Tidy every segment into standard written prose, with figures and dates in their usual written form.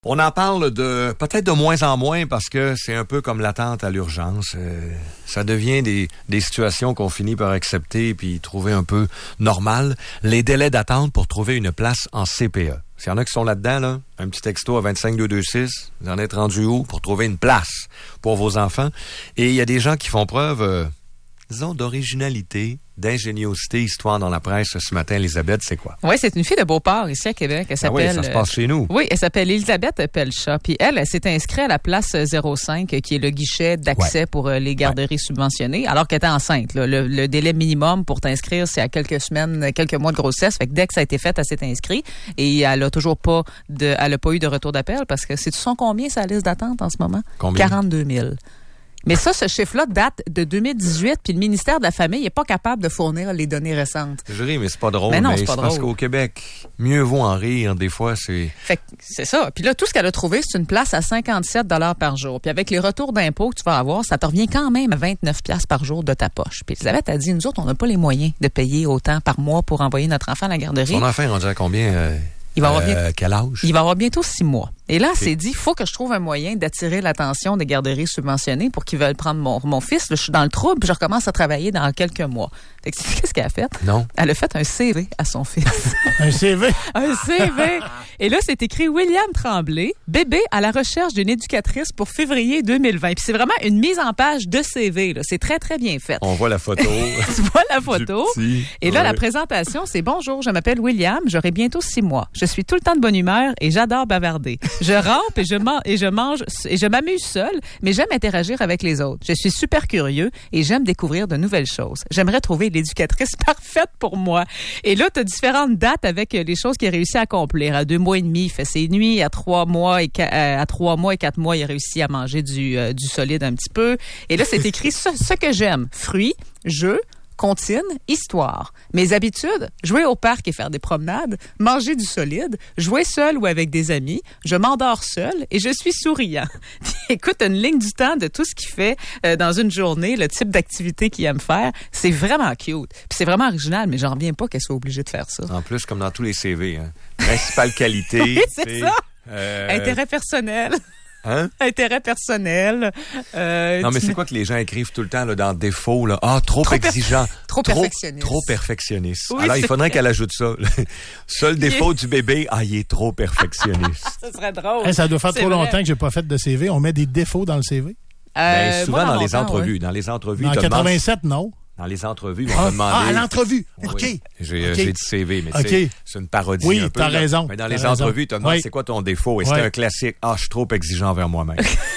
On en parle peut-être de moins en moins parce que c'est un peu comme l'attente à l'urgence. Ça devient des situations qu'on finit par accepter puis trouver un peu normales. Les délais d'attente pour trouver une place en CPE. S'il y en a qui sont là-dedans, là, un petit texto à 25226, vous en êtes rendu où pour trouver une place pour vos enfants? Et il y a des gens qui font preuve, disons, d'originalité, d'ingéniosité, histoire dans la presse ce matin. Elisabeth, c'est quoi? Oui, c'est une fille de Beauport, ici à Québec. Elle s'appelle... oui, ça se passe chez nous. Oui, elle s'appelle Elisabeth Pelcha. Puis elle s'est inscrite à la place 05, qui est le guichet d'accès pour les garderies subventionnées, alors qu'elle était enceinte. Là. Le délai minimum pour t'inscrire, c'est à quelques semaines, quelques mois de grossesse. Fait que dès que ça a été fait, elle s'est inscrite. Et elle a toujours pas elle a pas eu de retour d'appel parce que tu sens combien sa liste d'attente en ce moment? Combien? 42 000. Mais ça, ce chiffre-là date de 2018, puis le ministère de la Famille n'est pas capable de fournir les données récentes. Je ris, mais c'est pas drôle. Mais non, mais c'est pas drôle. Parce qu'au Québec, mieux vaut en rire. Des fois, c'est... Fait que c'est ça. Puis là, tout ce qu'elle a trouvé, c'est une place à 57 $ par jour. Puis avec les retours d'impôts que tu vas avoir, ça te revient quand même à 29 $ par jour de ta poche. Puis Elisabeth a dit, nous autres, on n'a pas les moyens de payer autant par mois pour envoyer notre enfant à la garderie. Son enfant est rendu à combien? Il va avoir quel âge? Il va avoir bientôt 6 mois. Et là, elle s'est dit, il faut que je trouve un moyen d'attirer l'attention des garderies subventionnées pour qu'ils veulent prendre mon fils. Là, je suis dans le trouble, puis je recommence à travailler dans quelques mois. Fait que qu'est-ce qu'elle a fait? Non. Elle a fait un CV à son fils. Un CV? Un CV! Et là, c'est écrit William Tremblay, bébé à la recherche d'une éducatrice pour février 2020. Puis c'est vraiment une mise en page de CV. Là. C'est très, très bien fait. On voit la photo. Tu vois la photo. Petit. Et là, ouais. La présentation, c'est « Bonjour, je m'appelle William, j'aurai bientôt 6 mois. Je suis tout le temps de bonne humeur et j'adore bavarder. Je rampe et je mange et je m'amuse seul, mais j'aime interagir avec les autres. Je suis super curieux et j'aime découvrir de nouvelles choses. J'aimerais trouver l'éducatrice parfaite pour moi. » Et là, tu as différentes dates avec les choses qu'il a réussi à accomplir. À 2 mois et demi, il fait ses nuits. À 3 mois et 4 mois, il a réussi à manger du solide un petit peu. Et là, c'est écrit ce que j'aime. Fruits, jeux, comptine, histoire. Mes habitudes, jouer au parc et faire des promenades, manger du solide, jouer seul ou avec des amis, je m'endors seul et je suis souriant. Écoute, une ligne du temps de tout ce qu'il fait dans une journée, le type d'activité qu'il aime faire, c'est vraiment cute. Puis c'est vraiment original, mais j'en reviens pas qu'elle soit obligée de faire ça. En plus, comme dans tous les CV, hein. Principale qualité. Oui, c'est ça. Intérêt personnel. Hein? Intérêt personnel. Non, mais c'est quoi que les gens écrivent tout le temps là, dans défaut? Là? Ah, trop exigeant. Trop perfectionniste. Trop perfectionniste. Oui, alors, il faudrait qu'elle ajoute ça. Seul défaut du bébé, il est trop perfectionniste. Ça serait drôle. Hey, ça doit faire C'est trop vrai. longtemps que j'ai pas fait de CV. On met des défauts dans le CV. Souvent moi, dans les mon temps, entrevues. ouais. Dans les entrevues, En te demandent- 87, non. Dans les entrevues, on va demander... à l'entrevue. Oui, OK. J'ai OK. dit CV, mais OK. tu sais, c'est une parodie Oui, un peu. t'as là. raison. Mais dans T'as les raison. entrevues, tu te demandes Oui. c'est quoi ton défaut? Et Oui. c'est un classique. Ah, je suis trop exigeant envers moi-même.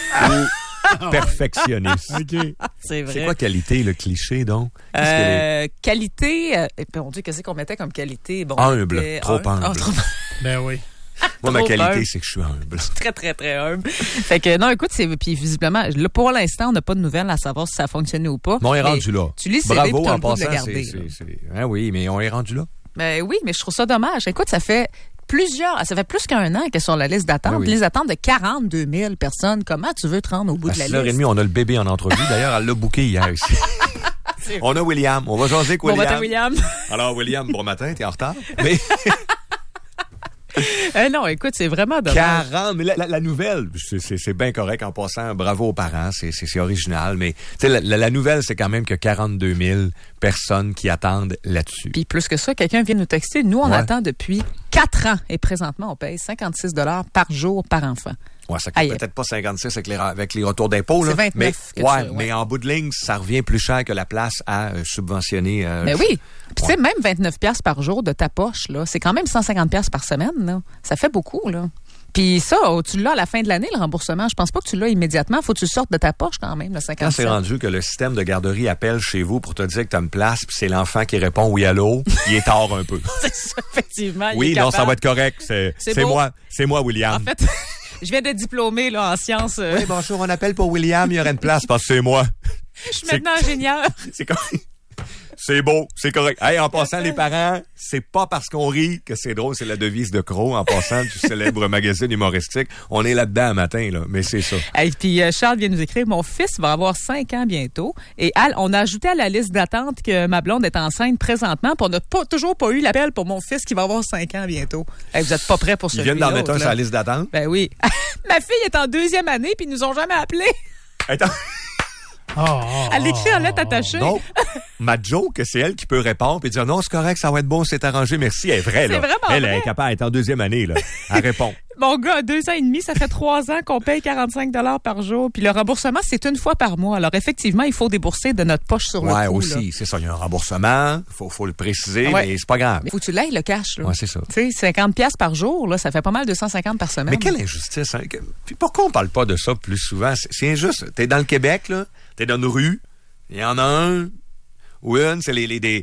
Ou perfectionniste. OK. C'est vrai. C'est quoi qualité, le cliché, donc? Qu'est-ce qu'elle est? Qualité, mon Dieu, qu'est-ce qu'on mettait comme qualité? Bon, Humble, était trop humble. trop Ben oui. Moi, ma trop qualité, humble. c'est que je suis humble. très, très, très humble. Fait que, non, écoute, puis visiblement, là, pour l'instant, on n'a pas de nouvelles à savoir si ça a fonctionné ou pas. Mais on est Mais rendu là. Tu lis le CV Bravo, puis t'as en le goût de le passant, garder. là. Hein, oui, mais on est rendu là. Ben oui, mais je trouve ça dommage. Écoute, ça fait plus qu'un an qu'elle est sur la liste d'attente. Ben oui. Les attentes de 42 000 personnes. Comment tu veux te rendre au bout À de la 6h30, liste? on a le bébé en entrevue. D'ailleurs, elle l'a booké hier ici. On a William. On va jaser avec Bon William. matin, William. Alors, William, bon matin, t'es en retard. Mais Non, écoute, c'est vraiment dommage. 40, mais la nouvelle, c'est bien correct en passant. Bravo aux parents, c'est original. Mais tu sais, la nouvelle, c'est quand même que 42 000 personnes qui attendent là-dessus. Puis plus que ça, quelqu'un vient nous texter. Nous, on Ouais. attend depuis 4 ans. Et présentement, on paye 56 $ par jour par enfant. Ouais, ça coûte Aïe. peut-être pas 56 avec les retours d'impôts. C'est là. 29 mais, que tu ouais, veux, ouais. mais en bout de ligne, ça revient plus cher que la place à subventionner. Mais oui. Puis tu sais, même 29 $ par jour de ta poche, là, c'est quand même 150 $ par semaine. Là. Ça fait beaucoup, là. Puis ça, tu l'as à la fin de l'année, le remboursement. Je pense pas que tu l'as immédiatement. Faut que tu le sortes de ta poche quand même, le 50 Quand c'est rendu que le système de garderie appelle chez vous pour te dire que tu as une place, puis c'est l'enfant qui répond oui, allô, il est tard un peu. C'est ça, effectivement. il Oui, est non, capable. ça va être correct. C'est beau. moi. C'est moi, William. En fait, je viens d'être diplômée là, en sciences. Oui, bonjour, on appelle pour William, il y aurait une place parce que c'est moi. Je suis maintenant ingénieure. C'est comme... C'est beau, c'est correct. Hey, en passant, les parents, c'est pas parce qu'on rit que c'est drôle, c'est la devise de Crow. En passant du célèbre magazine humoristique. On est là-dedans un matin, là, mais c'est ça. Et puis Charles vient nous écrire, mon fils va avoir 5 ans bientôt. Et on a ajouté à la liste d'attente que ma blonde est enceinte présentement, puis on n'a toujours pas eu l'appel pour mon fils qui va avoir 5 ans bientôt. Hey, vous êtes pas prêts pour celui-là? Ils viennent d'en mettre un sur la liste d'attente? Ben oui. Ma fille est en 2e année, puis ils nous ont jamais appelé. Attends. Elle l'écrit en lettres attachées. Donc, ma joke, c'est elle qui peut répondre et dire non, c'est correct, ça va être bon, c'est arrangé, merci. Elle est vraie, là. C'est vraiment elle vrai. est capable, elle est en 2e année, là. Elle répond. Mon gars a 2 ans et demi, ça fait 3 ans qu'on paye 45 $ par jour. Puis le remboursement, c'est 1 fois par mois. Alors effectivement, il faut débourser de notre poche sur le coup. Ouais, aussi, là. c'est ça. Il y a un remboursement, faut le préciser, Ouais. mais c'est pas grave. Il faut que tu l'aies, le cash. Là. Ouais, c'est ça. Tu sais, 50$ par jour, là, ça fait pas mal 250 par semaine. Mais quelle injustice, hein? Puis pourquoi on parle pas de ça plus souvent? C'est injuste. T'es dans le Québec, là, t'es dans une rue, il y en a un ou une, c'est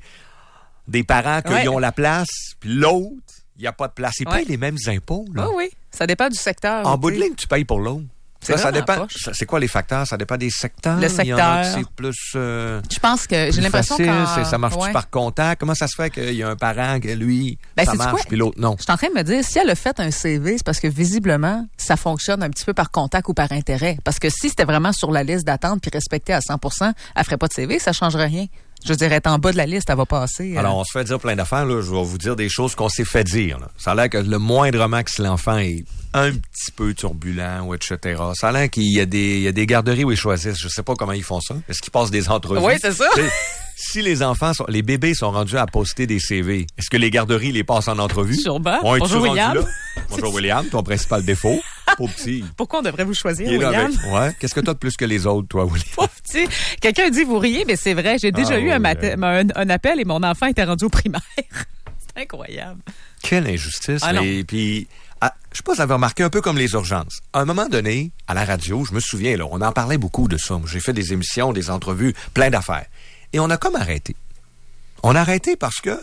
des parents qui ont la place, puis l'autre, il n'y a pas de place. Ils payent les mêmes impôts, là. Oui, oui. Ça dépend du secteur. En bout de ligne, tu payes pour l'autre. Ça dépend. C'est quoi les facteurs? Ça dépend des secteurs. Le secteur. Il y en a qui c'est plus. Je pense que j'ai l'impression que ça marche-tu par contact? Comment ça se fait qu'il y a un parent que lui, ça marche, puis l'autre non? Je suis en train de me dire, si elle a fait un CV, c'est parce que visiblement, ça fonctionne un petit peu par contact ou par intérêt. Parce que si c'était vraiment sur la liste d'attente puis respecté à 100%, elle ferait pas de CV, ça changerait rien. Je dirais, être en bas de la liste, elle va passer. Alors, on se fait dire plein d'affaires, là. Je vais vous dire des choses qu'on s'est fait dire, là. Ça a l'air que le moindrement que si l'enfant est un petit peu turbulent ou etc. Ça a l'air qu'il y a des garderies où ils choisissent. Je sais pas comment ils font ça. Est-ce qu'ils passent des entrevues? Oui, c'est ça. Si les bébés sont rendus à poster des CV, est-ce que les garderies les passent en entrevue? Sûrement. Bonjour, William. Bonjour, William. Ton principal défaut. Pauvre petit. Pourquoi on devrait vous choisir, Il est William? Ouais. Qu'est-ce que t'as de plus que les autres, toi, William? Pauvre petit. Quelqu'un dit, vous riez, mais c'est vrai. J'ai déjà eu un appel et mon enfant était rendu au primaire. C'est incroyable. Quelle injustice. Ah, non. Et puis, je sais pas si vous avez remarqué, un peu comme les urgences. À un moment donné, à la radio, je me souviens, là, on en parlait beaucoup de ça. J'ai fait des émissions, des entrevues, plein d'affaires. Et on a comme arrêté. On a arrêté parce que,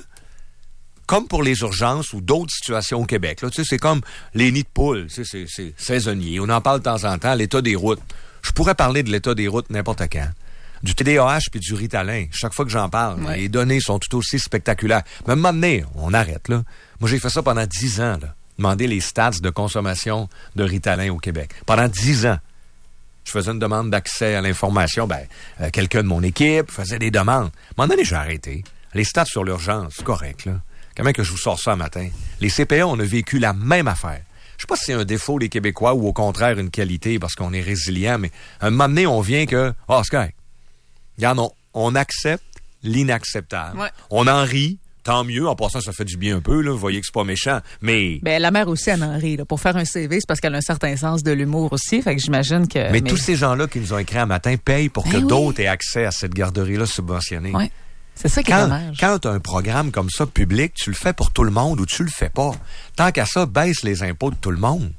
comme pour les urgences ou d'autres situations au Québec, là, tu sais, c'est comme les nids de poules, tu sais, c'est saisonnier. On en parle de temps en temps, l'état des routes. Je pourrais parler de l'état des routes n'importe quand. Du TDAH puis du Ritalin. Chaque fois que j'en parle, les données sont tout aussi spectaculaires. Mais à un moment donné, on arrête, là. Moi, j'ai fait ça pendant 10 ans, là. Demander les stats de consommation de Ritalin au Québec. Pendant 10 ans. Je faisais une demande d'accès à l'information. Quelqu'un de mon équipe faisait des demandes. À un moment donné, j'ai arrêté. Les stats sur l'urgence, c'est correct, là. Comment que je vous sors ça un matin? Les CPA, on a vécu la même affaire. Je sais pas si c'est un défaut des Québécois ou au contraire une qualité parce qu'on est résilient, mais à un moment donné, on vient que, c'est correct. Regarde, on accepte l'inacceptable. Ouais. On en rit. Tant mieux. En passant, ça fait du bien un peu, là. Vous voyez que c'est pas méchant. Mais. La mère aussi, elle en rit, là. Pour faire un CV, c'est parce qu'elle a un certain sens de l'humour aussi. Fait que j'imagine que. Mais tous ces gens-là qui nous ont écrit un matin payent pour que d'autres aient accès à cette garderie-là subventionnée. Oui. C'est ça qui est dommage. Quand tu as un programme comme ça public, tu le fais pour tout le monde ou tu le fais pas. Tant qu'à ça, baisse les impôts de tout le monde.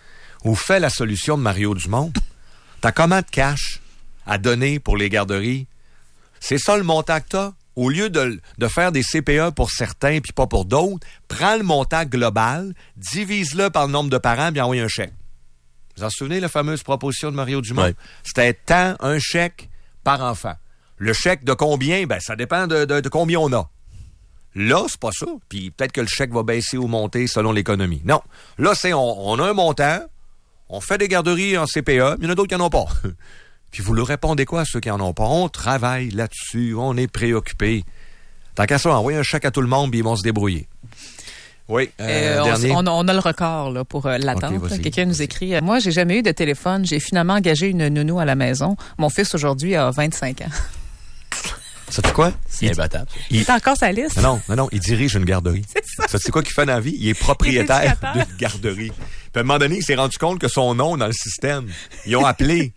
Ou fais la solution de Mario Dumont. T'as comment de cash à donner pour les garderies? C'est ça le montant que t'as? Au lieu de faire des CPA pour certains puis pas pour d'autres, prends le montant global, divise-le par le nombre de parents puis envoie un chèque. Vous en souvenez, la fameuse proposition de Mario Dumont? Oui. C'était tant un chèque par enfant. Le chèque de combien? Ça dépend de combien on a. Là, c'est pas ça. Puis peut-être que le chèque va baisser ou monter selon l'économie. Non. Là, c'est on a un montant, on fait des garderies en CPA, il y en a d'autres qui n'en ont pas. Puis vous leur répondez quoi à ceux qui en ont pas? On travaille là-dessus, on est préoccupés. Tant qu'à ça, envoyez un chèque à tout le monde, puis ils vont se débrouiller. Oui, dernier. On a le record là, pour l'attente. Okay, quelqu'un nous écrit, moi, j'ai jamais eu de téléphone. J'ai finalement engagé une nounou à la maison. Mon fils, aujourd'hui, a 25 ans. Sais-tu quoi? C'est imbattable. Il est encore sa liste? Non, il dirige une garderie. C'est ça. Sais-tu quoi qu'il fait dans la vie? Il est propriétaire d'une garderie. Puis à un moment donné, il s'est rendu compte que son nom dans le système, ils ont appelé.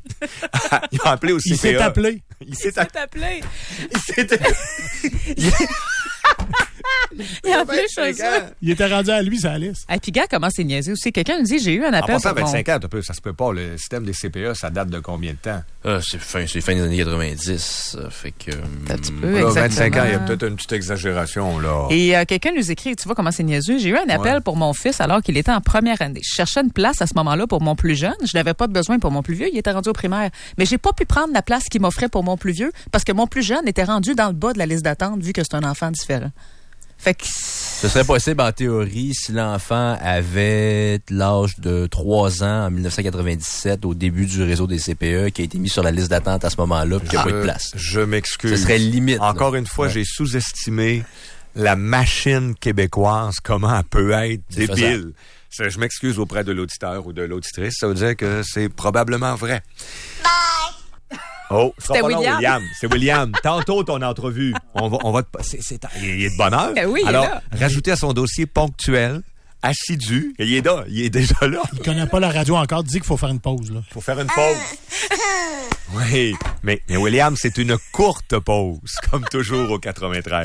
Ils ont appelé au CPA. Il s'est appelé. Il s'est appelé. Il a plus ça. Il était rendu à lui, sa liste. Et puis, gars, comment c'est niaisé aussi? Quelqu'un nous dit, j'ai eu un En appel passant, pour mon... 25 ans, ça se peut pas. Le système des CPE, ça date de combien de temps? C'est fin des années 90. Fait que... Un petit peu, Là, exactement. 25 ans, il y a peut-être une petite exagération, là. Et quelqu'un nous écrit, tu vois comment c'est niaiseux, j'ai eu un appel pour mon fils alors qu'il était en première année. Je cherchais une place à ce moment-là pour mon plus jeune. Je n'avais pas de besoin pour mon plus vieux, il était rendu au primaire. Mais j'ai pas pu prendre la place qu'il m'offrait pour mon plus vieux parce que mon plus jeune était rendu dans le bas de la liste d'attente vu que c'est un enfant différent. Fait que... Ce serait possible en théorie si l'enfant avait l'âge de 3 ans en 1997 au début du réseau des CPE qui a été mis sur la liste d'attente à ce moment-là puis qu'il n'y a pas eu de place. Je m'excuse. Ce serait limite. Encore là. une fois, j'ai sous-estimé la machine québécoise, comment elle peut être C'est débile. Je m'excuse auprès de l'auditeur ou de l'auditrice. Ça veut dire que c'est probablement vrai. Oh, C'était William. C'est William. Tantôt, ton entrevue. On va il est de bonne heure. Oui, il est Alors, là. rajoutez à son dossier ponctuel, assidu. Et il est là. Il est déjà là. Il connaît pas la radio encore. Dit qu'il faut faire une pause, là. Faut faire une pause. Oui, mais William, c'est une courte pause, comme toujours au 93.